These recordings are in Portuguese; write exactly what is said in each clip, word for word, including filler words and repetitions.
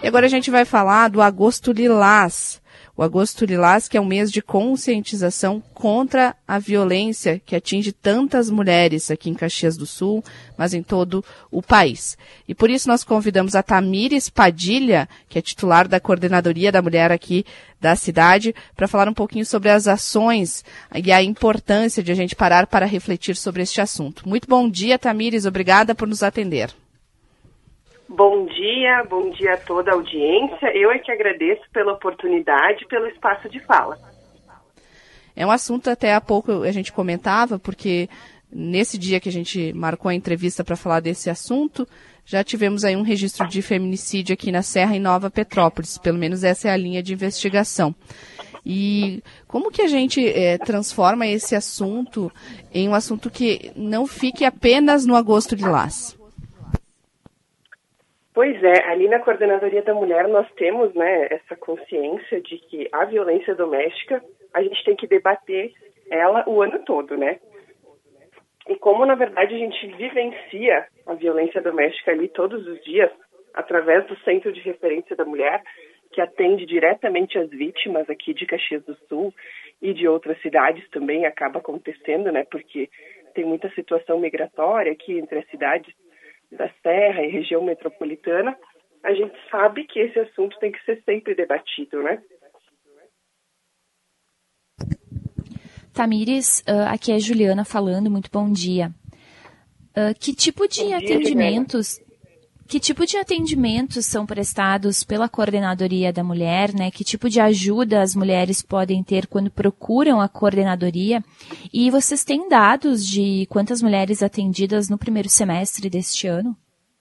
E agora a gente vai falar do Agosto Lilás. O Agosto Lilás, que é um mês de conscientização contra a violência que atinge tantas mulheres aqui em Caxias do Sul, mas em todo o país. E por isso nós convidamos a Tamires Padilha, que é titular da Coordenadoria da Mulher aqui da cidade, para falar um pouquinho sobre as ações e a importância de a gente parar para refletir sobre este assunto. Muito bom dia, Tamires. Obrigada por nos atender. Bom dia, bom dia a toda a audiência. Eu é que agradeço pela oportunidade, pelo espaço de fala. É um assunto até há pouco a gente comentava, porque nesse dia que a gente marcou a entrevista para falar desse assunto, já tivemos aí um registro de feminicídio aqui na Serra, em Nova Petrópolis. Pelo menos essa é a linha de investigação. E como que a gente é, transforma esse assunto em um assunto que não fique apenas no Agosto Lilás? Pois é, ali na Coordenadoria da Mulher nós temos, né, essa consciência de que a violência doméstica, a gente tem que debater ela o ano todo, né? E como, na verdade, a gente vivencia a violência doméstica ali todos os dias, através do Centro de Referência da Mulher, que atende diretamente as vítimas aqui de Caxias do Sul e de outras cidades também acaba acontecendo, né? Porque tem muita situação migratória aqui entre as cidades da Serra e região metropolitana, a gente sabe que esse assunto tem que ser sempre debatido, né? Tamires, uh, aqui é a Juliana falando, muito bom dia. Uh, que tipo de bom atendimentos, dia, que tipo de atendimentos são prestados pela Coordenadoria da Mulher, né? Que tipo de ajuda as mulheres podem ter quando procuram a coordenadoria? E vocês têm dados de quantas mulheres atendidas no primeiro semestre deste ano?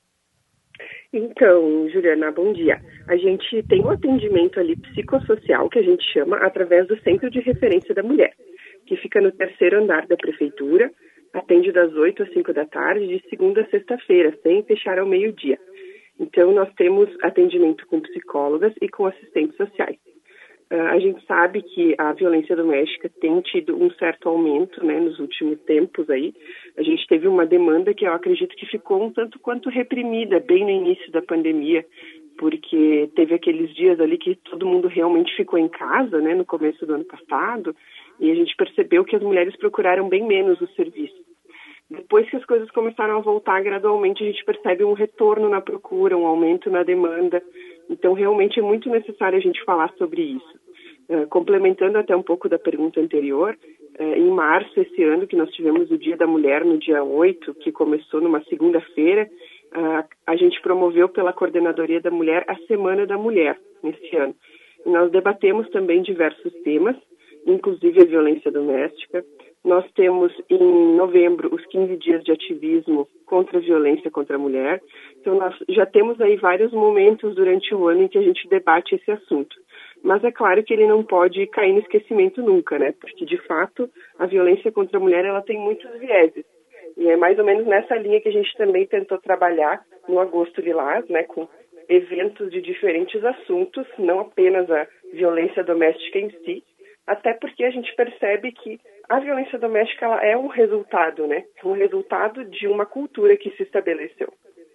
Então, Juliana, bom dia. A gente tem um atendimento ali psicossocial, que a gente chama, através do Centro de Referência da Mulher, que fica no terceiro andar da Prefeitura, atende das oito às cinco da tarde, de segunda a sexta-feira, sem fechar ao meio-dia. Então, nós temos atendimento com psicólogas e com assistentes sociais. Uh, a gente sabe que a violência doméstica tem tido um certo aumento, né, nos últimos tempos aí. A gente teve uma demanda que eu acredito que ficou um tanto quanto reprimida bem no início da pandemia, porque teve aqueles dias ali que todo mundo realmente ficou em casa, né, no começo do ano passado, e a gente percebeu que as mulheres procuraram bem menos o serviço. Depois que as coisas começaram a voltar gradualmente, a gente percebe um retorno na procura, um aumento na demanda. Então, realmente é muito necessário a gente falar sobre isso. Uh, complementando até um pouco da pergunta anterior, uh, em março esse ano, que nós tivemos o Dia da Mulher, no dia oito, que começou numa segunda-feira, uh, a gente promoveu pela Coordenadoria da Mulher a Semana da Mulher, nesse ano. E nós debatemos também diversos temas, inclusive a violência doméstica. Nós temos em novembro os quinze dias de ativismo contra a violência contra a mulher. Então nós já temos aí vários momentos durante o ano em que a gente debate esse assunto. Mas é claro que ele não pode cair no esquecimento nunca, né? Porque de fato a violência contra a mulher ela tem muitos vieses. E é mais ou menos nessa linha que a gente também tentou trabalhar no Agosto Lilás, né? Com eventos de diferentes assuntos, não apenas a violência doméstica em si, até porque a gente percebe que a violência doméstica ela é um resultado, né? Um resultado de uma cultura que se estabeleceu.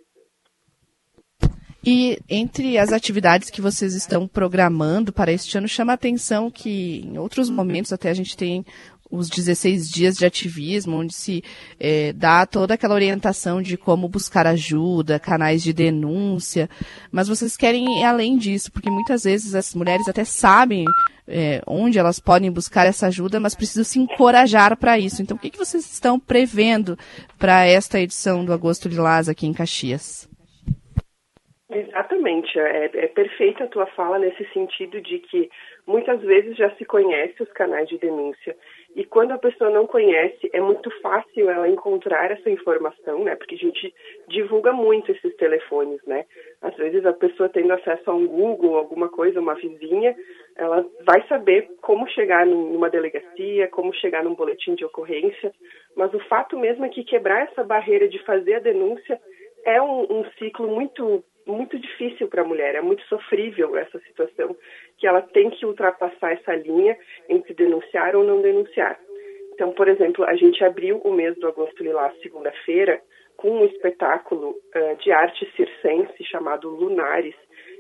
E entre as atividades que vocês estão programando para este ano, chama a atenção que em outros momentos até a gente tem os dezesseis dias de ativismo, onde se é, dá toda aquela orientação de como buscar ajuda, canais de denúncia, mas vocês querem ir além disso, porque muitas vezes as mulheres até sabem é, onde elas podem buscar essa ajuda, mas precisam se encorajar para isso. Então, o que, que vocês estão prevendo para esta edição do Agosto Lilás aqui em Caxias? Exatamente, é, é perfeita a tua fala nesse sentido de que muitas vezes já se conhece os canais de denúncia e quando a pessoa não conhece é muito fácil ela encontrar essa informação, né? Porque a gente divulga muito esses telefones, né? Às vezes a pessoa tendo acesso a um Google, alguma coisa, uma vizinha, ela vai saber como chegar numa delegacia, como chegar num boletim de ocorrência, mas o fato mesmo é que quebrar essa barreira de fazer a denúncia é um, um ciclo muito muito difícil para a mulher, é muito sofrível essa situação, que ela tem que ultrapassar essa linha entre denunciar ou não denunciar. Então, por exemplo, a gente abriu o mês do Agosto Lilás, segunda-feira, com um espetáculo uh, de arte circense chamado Lunares,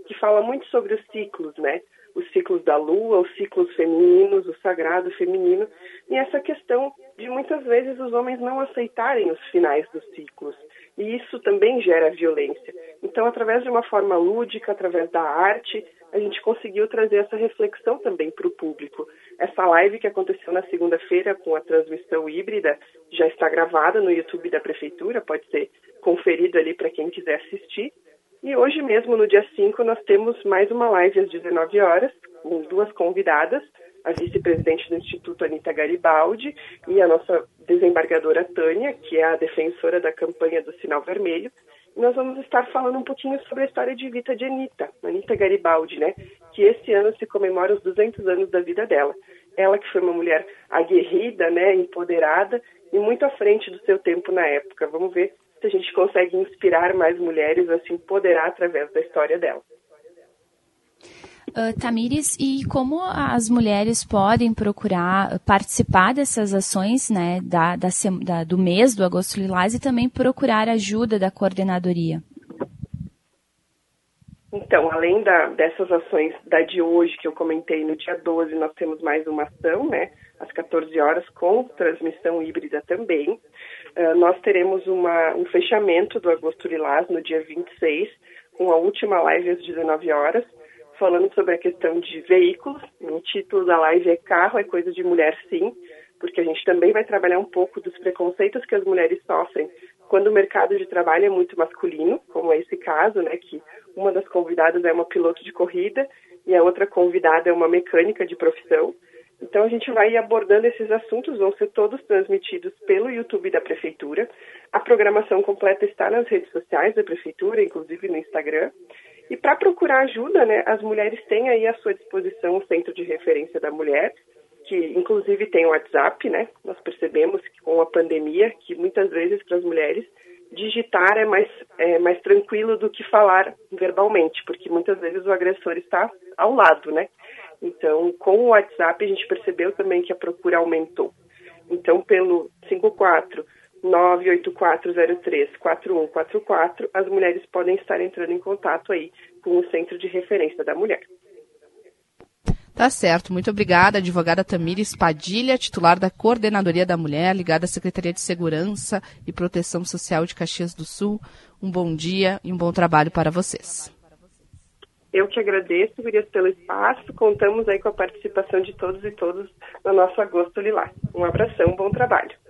que fala muito sobre os ciclos, né? Os ciclos da lua, os ciclos femininos, o sagrado feminino, e essa questão de muitas vezes os homens não aceitarem os finais dos ciclos. E isso também gera violência. Então, através de uma forma lúdica, através da arte, a gente conseguiu trazer essa reflexão também para o público. Essa live que aconteceu na segunda-feira com a transmissão híbrida já está gravada no YouTube da Prefeitura, pode ser conferido ali para quem quiser assistir. E hoje mesmo, no dia cinco, nós temos mais uma live às dezenove horas, com duas convidadas, a vice-presidente do Instituto, Anita Garibaldi, e a nossa desembargadora Tânia, que é a defensora da campanha do Sinal Vermelho. E nós vamos estar falando um pouquinho sobre a história de vida de Anita, Anita Garibaldi, né? Que esse ano se comemora os duzentos anos da vida dela. Ela que foi uma mulher aguerrida, né, empoderada e muito à frente do seu tempo na época. Vamos ver se a gente consegue inspirar mais mulheres a se empoderar através da história dela. Uh, Tamires, e como as mulheres podem procurar participar dessas ações, né, da, da, da, do mês do Agosto Lilás e também procurar ajuda da coordenadoria? Então, além da, dessas ações da de hoje que eu comentei, no dia doze nós temos mais uma ação, né, às quatorze horas, com transmissão híbrida também. Uh, nós teremos uma, um fechamento do Agosto Lilás no dia vinte e seis, com a última live às dezenove horas, falando sobre a questão de veículos. O título da live é Carro é Coisa de Mulher Sim, porque a gente também vai trabalhar um pouco dos preconceitos que as mulheres sofrem quando o mercado de trabalho é muito masculino, como é esse caso, né, que uma das convidadas é uma piloto de corrida e a outra convidada é uma mecânica de profissão. Então a gente vai abordando esses assuntos, vão ser todos transmitidos pelo YouTube da Prefeitura. A programação completa está nas redes sociais da Prefeitura, inclusive no Instagram. E para procurar ajuda, né, as mulheres têm aí à sua disposição o Centro de Referência da Mulher, que inclusive tem o WhatsApp, né? Nós percebemos que com a pandemia, que muitas vezes para as mulheres digitar é mais, é mais tranquilo do que falar verbalmente, porque muitas vezes o agressor está ao lado, né? Então, com o WhatsApp a gente percebeu também que a procura aumentou. Então, pelo cinco quatro nove oito quatro zero três quatro um quatro quatro, as mulheres podem estar entrando em contato aí com o Centro de Referência da Mulher. Tá certo, muito obrigada, advogada Tamires Padilha, titular da Coordenadoria da Mulher, ligada à Secretaria de Segurança e Proteção Social de Caxias do Sul. Um bom dia e um bom trabalho para vocês. Eu que agradeço, Gurias, pelo espaço. Contamos aí com a participação de todos e todas no nosso Agosto Lilás. Um abração, bom trabalho.